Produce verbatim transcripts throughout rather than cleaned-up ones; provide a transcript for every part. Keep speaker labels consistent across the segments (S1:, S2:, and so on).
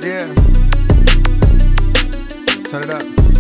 S1: Yeah. Turn it up.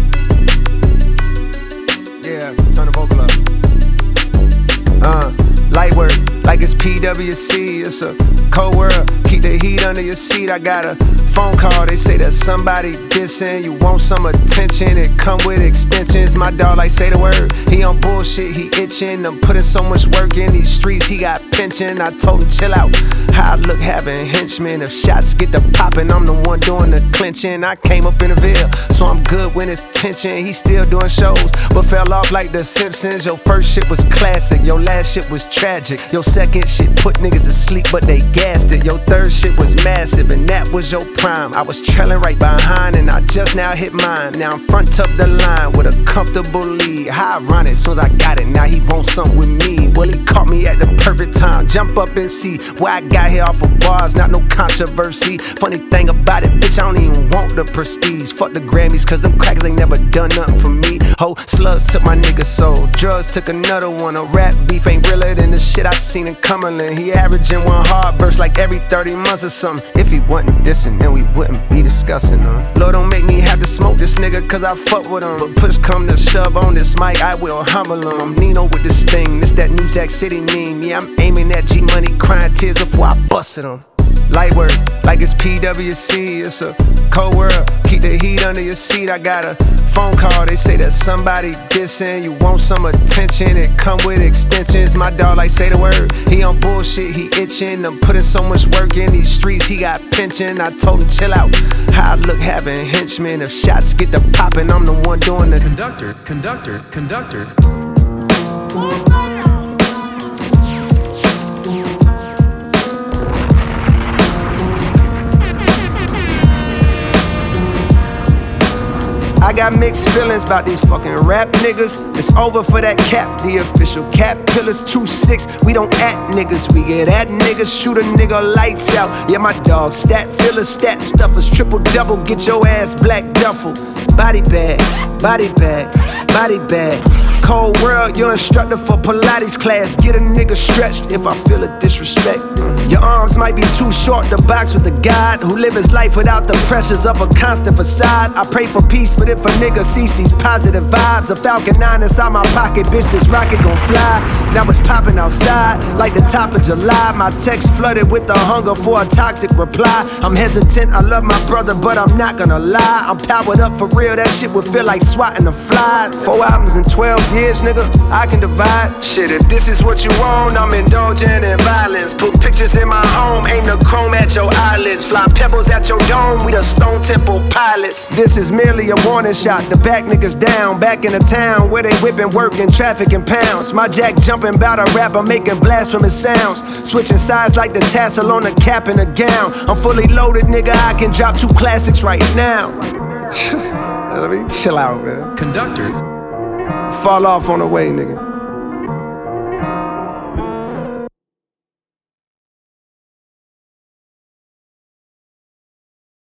S1: Yeah, turn the vocal up. Uh, light work, like it's P W C. It's a cold world, keep the heat under your seat. I got a phone call, they say that somebody dissing. You want some attention, it come with extensions. My dog like say the word, he on bullshit, he itching. I'm putting so much work in these streets, he got pension. I told him chill out, how I look having henchmen. If shots get to popping, I'm the one doing the clinching. I came up in the Ville, so I'm good when it's tension. He still doing shows, but fell off like the Simpsons. Your first shit was classic, your last shit was tragic. Your second shit put niggas to sleep, but they gassed it. Your third shit was massive, and that was your prime. I was trailing right behind, and I just now hit mine. Now I'm front up the line with a comfortable lead. How ironic, soon as I got it, now he wants something with me. Well, he caught me at the perfect time. Jump up and see why I got here off of bars, not no controversy. Funny thing about it, bitch, I don't even want the prestige. Fuck the Grammys, cause them crackers ain't never done nothing for me. Ho, slugs took my nigga soul, drugs took another one. A rap beef ain't realer than the shit I seen in Cumberland. He averaging one hard verse like every thirty months or something. If he wasn't dissing, then we wouldn't be discussing him. Lord, don't make me have to smoke this nigga, cause I fuck with him. But push come to shove on this mic, I will humble him. I'm Nino with this thing, this that New Jack City meme. Yeah, I'm aiming at G-Money, crying tears before I busted him. Light work, like it's P W C. It's a cold world, keep the heat under your seat. I got a phone call, they say that somebody dissing. You want some attention, it come with extensions. My dog like say the word, he on bullshit, he itching. I'm putting so much work in these streets, he got pension. I told him chill out, how I look having henchmen. If shots get to popping, I'm the one doing the
S2: conductor, conductor, conductor.
S1: I got mixed feelings about these fucking rap niggas. It's over for that cap, the official cap pillars. Two six, we don't act niggas, we get at niggas. Shoot a nigga lights out. Yeah, my dog, stat fillers, stat stuffers, triple double, get your ass black duffel. Body bag, body bag, body bag. Cold world, your instructor for Pilates class. Get a nigga stretched if I feel a disrespect. Your arms might be too short to box with a god who live his life without the pressures of a constant facade. I pray for peace, but if a nigga sees these positive vibes, a Falcon nine inside my pocket, bitch, this rocket gon' fly. Now it's popping outside like the top of July. My text flooded with the hunger for a toxic reply. I'm hesitant, I love my brother, but I'm not gonna lie. I'm powered up for real, that shit would feel like swatting a fly. Four albums in twelve years, nigga, I can divide. Shit, if this is what you want, I'm indulging in violence. Put pictures in my home, aim the chrome at your eyelids. Fly pebbles at your dome, we the Stone Temple pilots. This is merely a warning shot to back niggas down. Back in the town where they whipping, working, traffic and pounds. My jack jumping bout a rapper, making blasphemous sounds. Switching sides like the tassel on the cap and the gown. I'm fully loaded, nigga, I can drop two classics right now. Let me chill out, man.
S2: Conductor.
S1: Fall off on the way, nigga.